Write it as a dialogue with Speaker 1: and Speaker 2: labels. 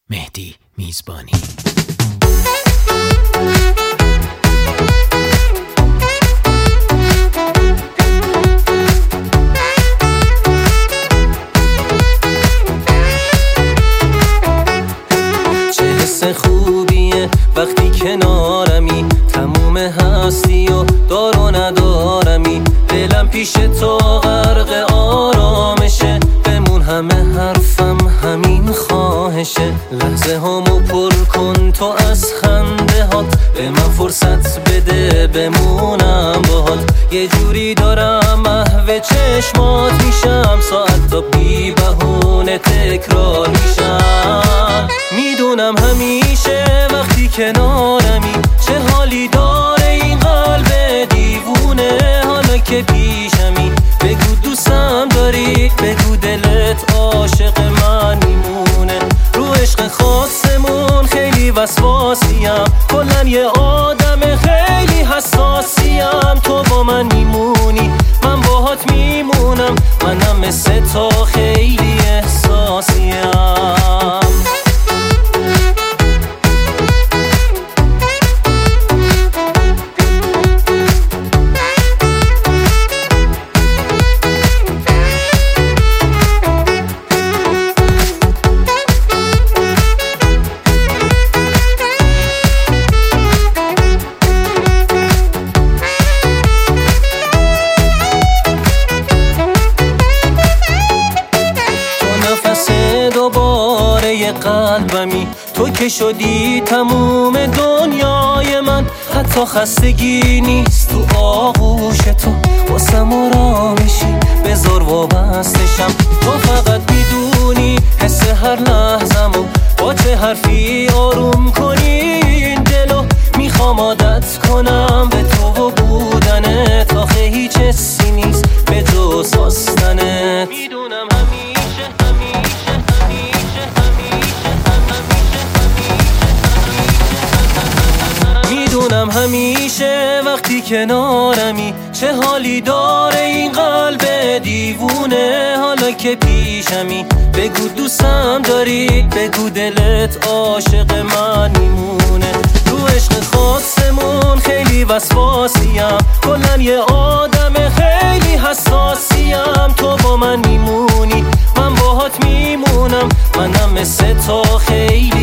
Speaker 1: مهدی میزبانی.
Speaker 2: چه حس خوبیه وقتی کنارمی، تموم هستی و دار و ندارمی. دلم پیش تو غرق آرامشه، بمون همه حرفم همین خواهشه. لحظه همو پر کن تو از خنده هات، به من فرصت بده بمونم باهات. یه جوری دارم محو چشمات میشم، ساعت تا بی بهونه تکرار میشم. میدونم همیشه وقتی کنارمی، چه حالی داره این قلب دیوونه. حالا که پیشمی بگو دوستم داری، بگو دلت عاشق من میمونه. رو عشق خاصمون خیلی وسواسیم، کلن یه آدم خیلی حساسیم. تو با من میمونی من باهات میمونم، منم مثل تو خیلی احساسیم. دوباره قلبمی، تو که شدی تموم دنیای من. حتی خستگی نیست تو آغوش تو، واسم آرامشی بذار وابستشم. تو فقط میدونی حس هر لحظمو، با چه حرفی آروم کنی این دلو. میخوام عادت کنم به تو و بودنت، آخه هیچ حسی نیست به جز خواستنت. میدونم همیشه وقتی کنارمی، چه حالی داره این قلب دیوونه. حالا که پیشمی بگو دوستم داری، بگو دلت عاشق من میمونه. رو عشق خاصمون خیلی وسواسیم، کلن یه آدم خیلی حساسیم. تو با من میمونی من باهات میمونم، منم مثل تو خیلی